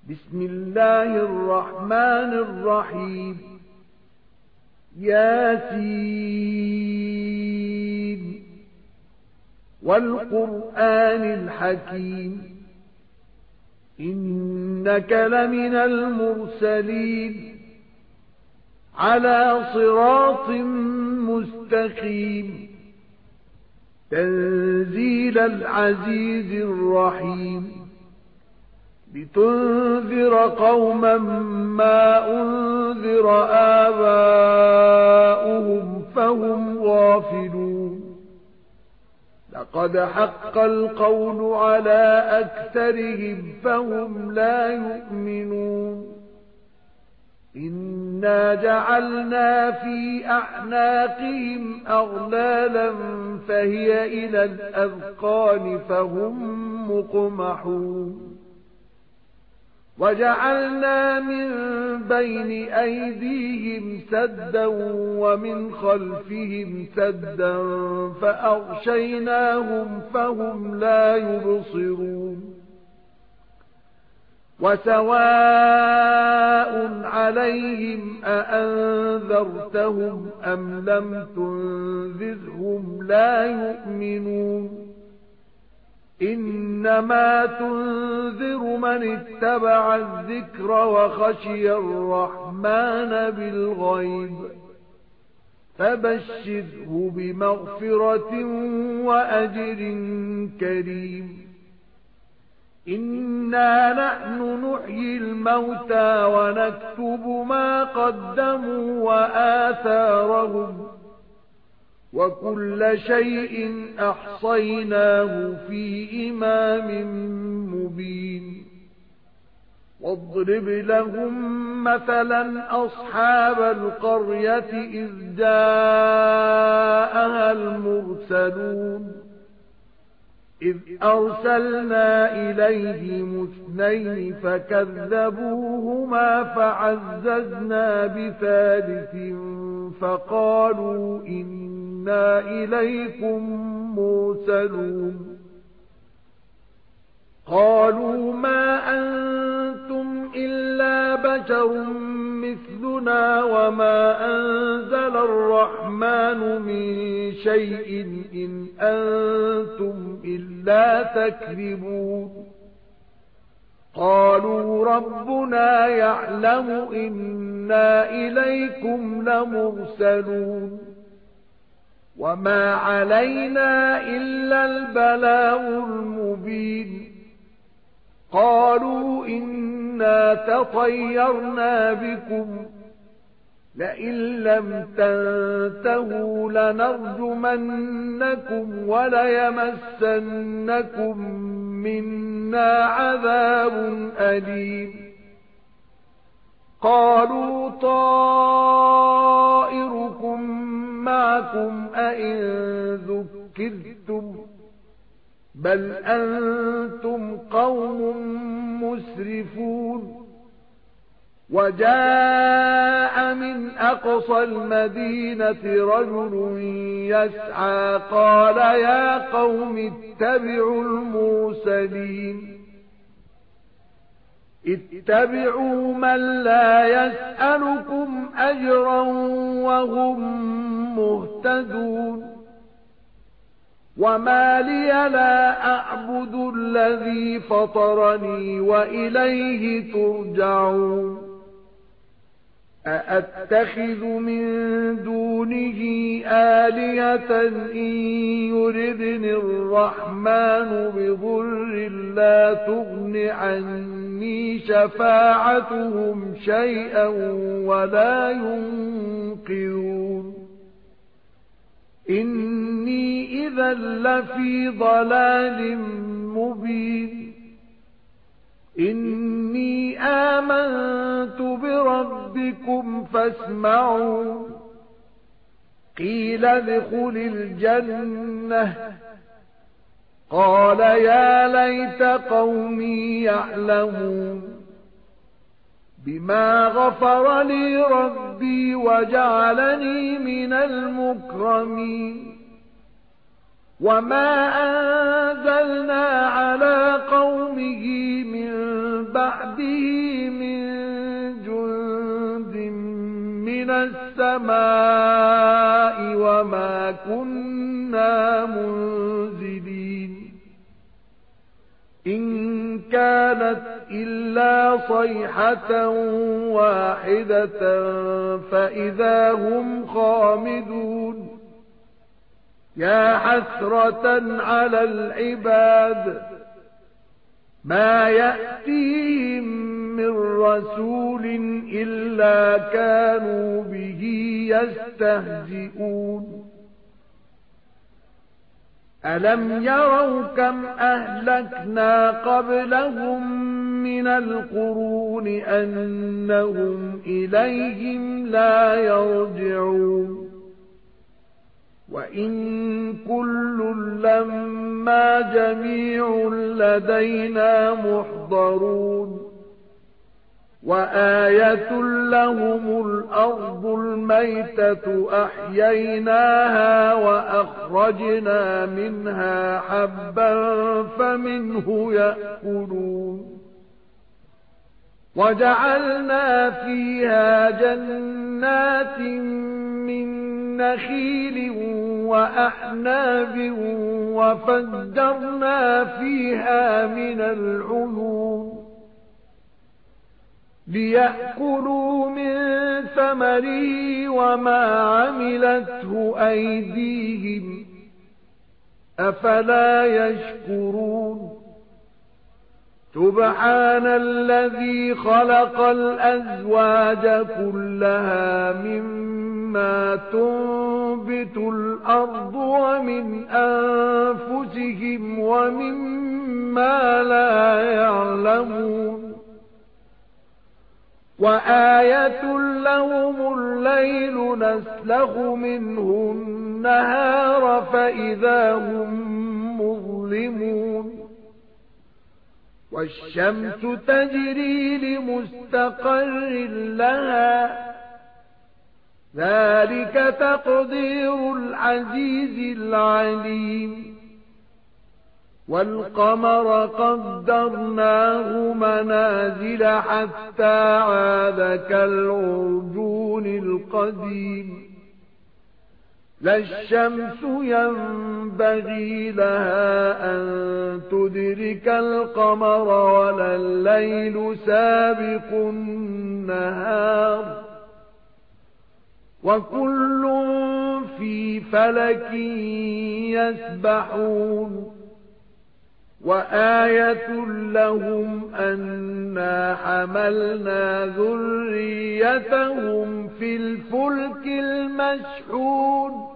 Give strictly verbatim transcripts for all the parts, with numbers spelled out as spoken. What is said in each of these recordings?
بسم الله الرحمن الرحيم. ياسين والقرآن الحكيم إنك لمن المرسلين على صراط مستقيم تنزيل العزيز الرحيم لتنذر قوما ما أنذر آباؤهم فهم غافلون لقد حق القول على أكثرهم فهم لا يؤمنون إنا جعلنا في أعناقهم أغلالا فهي إلى الأذقان فهم مقمحون وجعلنا من بين أيديهم سدا ومن خلفهم سدا فأغشيناهم فهم لا يبصرون وسواء عليهم أأنذرتهم أم لم تنذرهم لا يؤمنون إنما تنذر من اتبع الذكر وخشي الرحمن بالغيب فبشره بمغفرة وأجر كريم إنا نحن نحيي الموتى ونكتب ما قدموا وآثارهم وكل شيء أحصيناه في إمام مبين واضرب لهم مثلا أصحاب القرية إذ جاءها المرسلون إذ أرسلنا إليهم اثنين فكذبوهما فعززنا بثالث فقالوا إنا إليكم مرسلون قالوا ما أنتم إلا بشر مثلنا وما أنزل الرحمن من شيء إن أنتم إلا تكذبون قالوا ربنا يعلم إنا إليكم لمرسلون وما علينا إلا البلاغ المبين قالوا إنا تطيرنا بكم لئن لم تنتهوا لنرجمنكم وليمسنكم منا عذاب أليم قالوا طائركم معكم أئن ذكرتم بل أنتم قوم مسرفون وجاء من أقصى المدينة رجل يسعى قال يا قوم اتبعوا المرسلين اتبعوا من لا يسألكم أجرا وهم مهتدون وما لي لا أعبد الذي فطرني وإليه ترجعون أأتخذ من دونه آلهة إن يردني الرحمن بضر لا تغن عني شفاعتهم شيئا ولا ينقذون إني إذا لفي ضلال مبين إني آمنت بربكم فاسمعون قيل ادخل الجنة قال يا ليت قومي يعلمون بما غفر لي ربي وجعلني من المكرمين وما أنزلنا على قومه من بَعْدِهِ مِن جُندٍ مِّنَ السَّمَاءِ وَمَا كُنَّا مُنزِلِينَ إِن كَانَتْ إِلَّا صَيْحَةً وَاحِدَةً فَإِذَا هُمْ خَامِدُونَ يَا حَسْرَةً عَلَى الْعِبَادِ مَا يَأْتِيهِم مِّن رَّسُولٍ إِلَّا كَانُوا بِهِ يَسْتَهْزِئُونَ أَلَمْ يَرَوْا كَمْ أَهْلَكْنَا قَبْلَهُم مِّنَ الْقُرُونِ أَنَّهُمْ إِلَيْهِمْ لَا يَرْجِعُونَ وَإِن كُلٌّ لَّمَّا جَمِيعٌ لَّدَيْنَا مُحْضَرُونَ وَآيَةٌ لَّهُمُ الْأَرْضُ الْمَيْتَةُ أَحْيَيْنَاهَا وَأَخْرَجْنَا مِنْهَا حَبًّا فَمِنْهُ يَأْكُلُونَ وَجَعَلْنَا فِيهَا جَنَّاتٍ مِّن نَخِيلٍ وَأَعْنَابٍ وَفَجَّرْنَا فِيهَا مِنَ الْعُيُونِ لِيَأْكُلُوا مِن ثَمَرِهِ وَمَا عَمِلَتْهُ أَيْدِيهِمْ أَفَلَا يَشْكُرُونَ سُبْحَانَ الَّذِي خَلَقَ الْأَزْوَاجَ كُلَّهَا مِمَّا تُنبِتُ الْأَرْضُ وَمِنْ أَنفُسِهِمْ وَمِمَّا لَا يَعْلَمُونَ وَآيَةٌ لَّهُمُ اللَّيْلُ نَسْلَخُ مِنْهُ النَّهَارَ فَإِذَا هُمْ مُظْلِمُونَ وَالشَّمْسُ تَجْرِي لِمُسْتَقَرٍّ لَّهَا ذَلِكَ تَقْدِيرُ الْعَزِيزِ الْعَلِيمِ وَالْقَمَرَ قَدَّرْنَاهُ مَنَازِلَ حَتَّى عَادَ كَالْعُرْجُونِ الْقَدِيمِ لا الشمس ينبغي لها أن تدرك القمر ولا الليل سابق النهار وكل في فلك يسبحون وآية لهم أنا حملنا ذريتهم في الفلك المشحون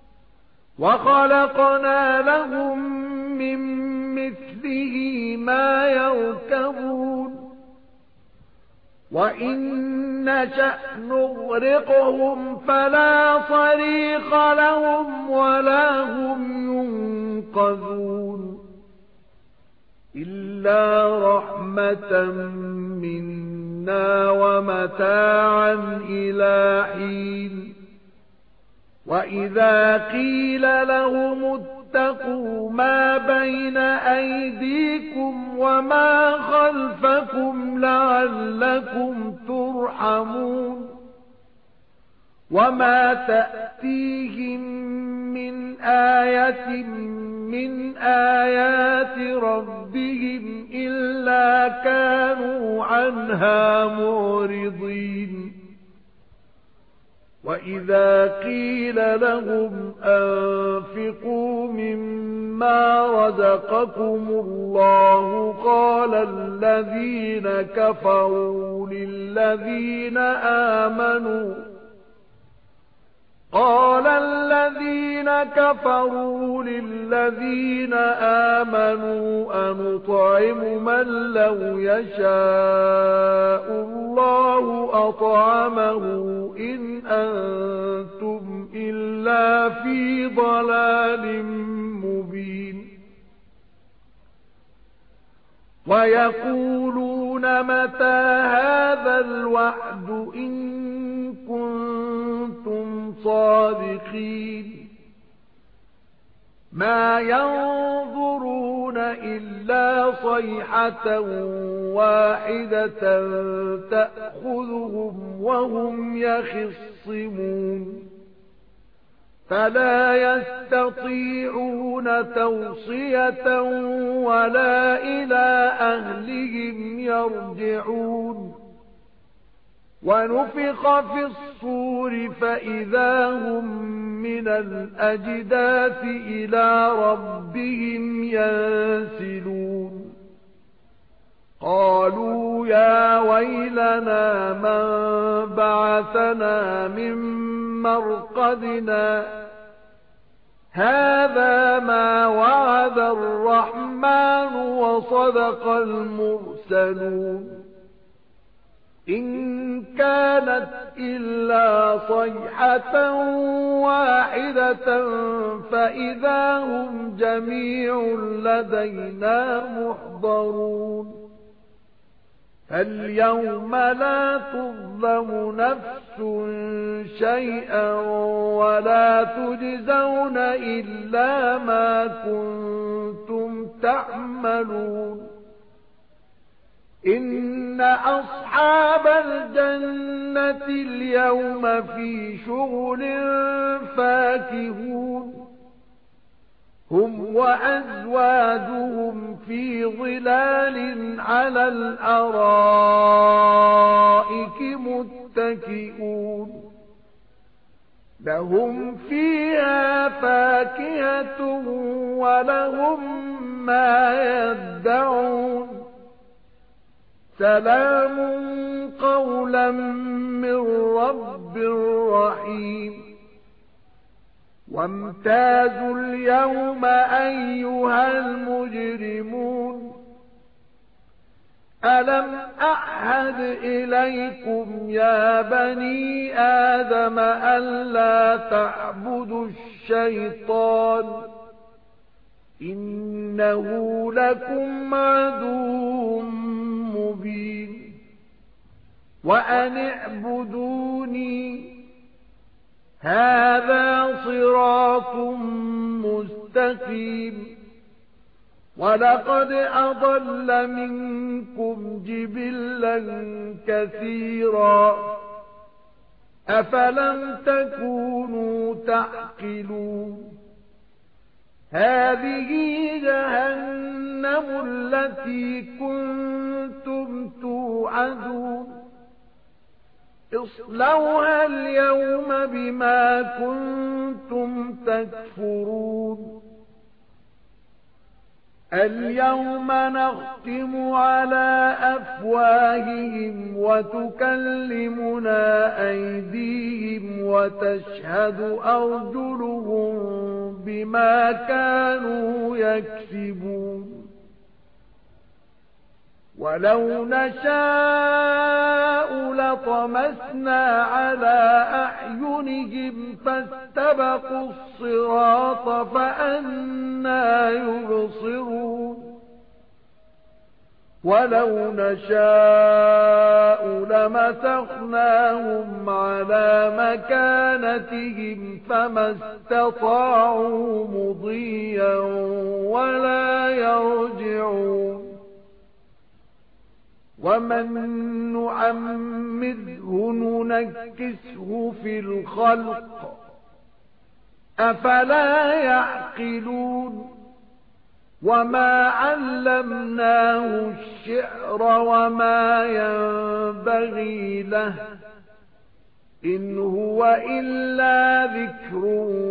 وخلقنا لهم من مثله ما يركبون وإن نشأ نغرقهم فلا صريخ لهم ولا هم ينقذون إلا رحمة منا ومتاعا إلى حين وَإِذَا قِيلَ لَهُمُ اتَّقُوا مَا بَيْنَ أَيْدِيكُمْ وَمَا خَلْفَكُمْ لَعَلَّكُمْ تُرْحَمُونَ وَمَا تَأْتِيهِمْ مِنْ آيَةٍ مِنْ آيَاتِ رَبِّهِمْ إِلَّا كَانُوا عَنْهَا مُعْرِضِينَ وَإِذَا قِيلَ لَهُمْ أَنفِقُوا مِمَّا رَزَقَكُمُ اللَّهُ قَالَ الَّذِينَ كَفَرُوا لِلَّذِينَ آمَنُوا قَالَ الَّذِينَ كَفَرُوا لِلَّذِينَ آمَنُوا أَنُطْعِمُ مَن لَّوْ يَشَاءُ اللَّهُ أَطْعَمَهُ إِنْ أَنتُمْ إِلَّا فِي ضَلَالٍ مُبِينٍ وَيَقُولُونَ مَتَى هَذَا الْوَعْدُ إِن كُنتُمْ صَادِقِينَ مَا يَنظُرُونَ يستطيعون إلا صيحة واحدة تأخذهم وهم يخصمون فلا يستطيعون توصية ولا إلى أهلهم يرجعون ونفخ في الصور فإذا هم من الأجداث إلى ربهم ينسلون قالوا يا ويلنا من بعثنا من مرقدنا هذا ما وعد الرحمن وصدق المرسلون إن كانت إلا صيحة واحدة فإذا هم جميع لدينا محضرون فاليوم لا تظلم نفس شيئا ولا تجزون إلا ما كنتم تعملون إن أصحاب الجنة اليوم في شغل فاكهون هم وأزواجهم في ظلال على الأرائك متكئون لهم فيها فاكهة ولهم ما يدعون سلام قولا من رب رحيم وامتازوا اليوم أيها المجرمون ألم أعهد إليكم يا بني آدم ألا تعبدوا الشيطان إنه لكم عدو مبين وأن اعبدوني هذا صراط مستقيم ولقد أضل منكم جبلا كثيرا أفلم تكونوا تعقلون هذه جهنم التي كنتم توعدون اصلوها اليوم بما كنتم تكفرون اليوم نختم على أفواههم وتكلمنا أيديهم وتشهد أرجلهم بما كانوا يكسبون ولو نشاء لطمسنا على أعينهم فاستبقوا الصراط فأنى يبصرون ولو نشاء لمسخناهم على مكانتهم فما استطاعوا مضيا ولا يرجعون ومن نعمره ننكسه في الخلق أفلا يعقلون وما علمناه الشعر وما ينبغي له إن هو إلا ذكر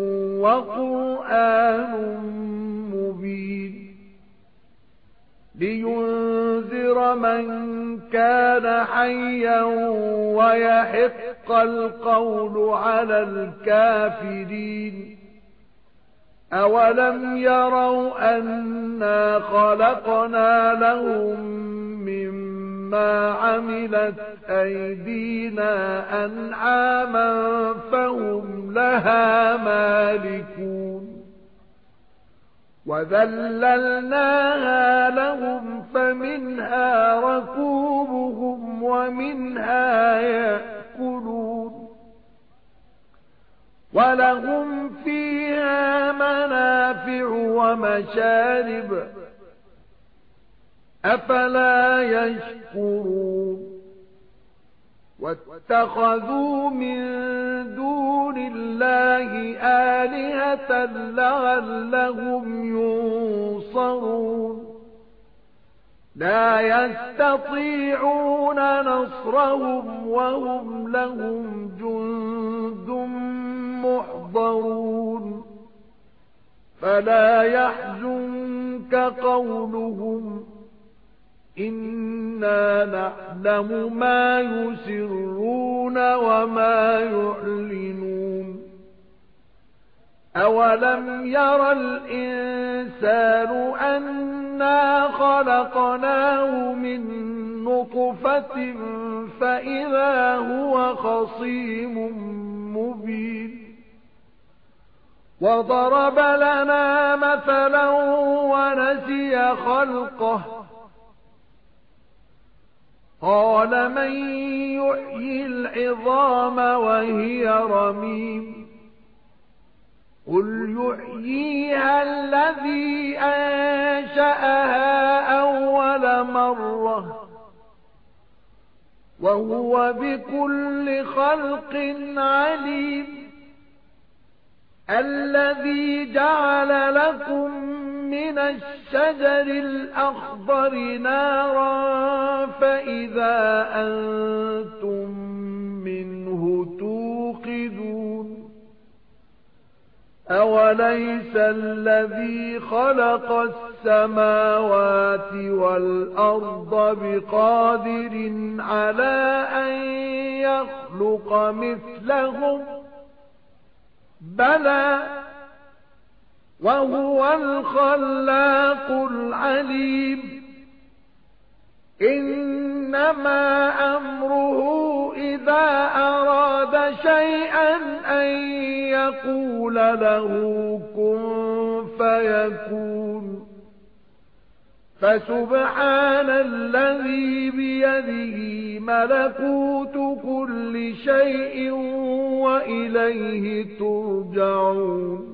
وقرآن مبين لينذر من كان حيا ويحق القول على الكافرين أولم يروا أنا خلقنا لهم مما عملت أيدينا أنعاما فهم لها مالكون وذللناها لهم فمنها ركوبهم ومنها يأكلون ولهم فيها منافع ومشارب أفلا يشكرون واتخذوا من دون الله آلهة لعلهم ينصرون لا يستطيعون نصرهم وهم لهم جند محضرون فلا يحزنك قولهم إنا نعلم ما يسرون وما يعلنون أولم ير الإنسان أنا خلقناه من نطفة فإذا هو خصيم مبين وضرب لنا مثلا ونسي خلقه قال من يحيي العظام وهي رميم قل يحييها الذي أنشأها أول مرة وهو بكل خلق عليم الذي جعل لكم من الشجر الأخضر نارا فإذا أنتم منه توقدون أوليس الذي خلق السماوات والأرض بقادر على أن يخلق مثلهم بلى وهو الخلاق العليم إنما أمره إذا أراد شيئا أن يقول له كن فيكون فسبحان الذي بيده ملكوت كل شيء وإليه ترجعون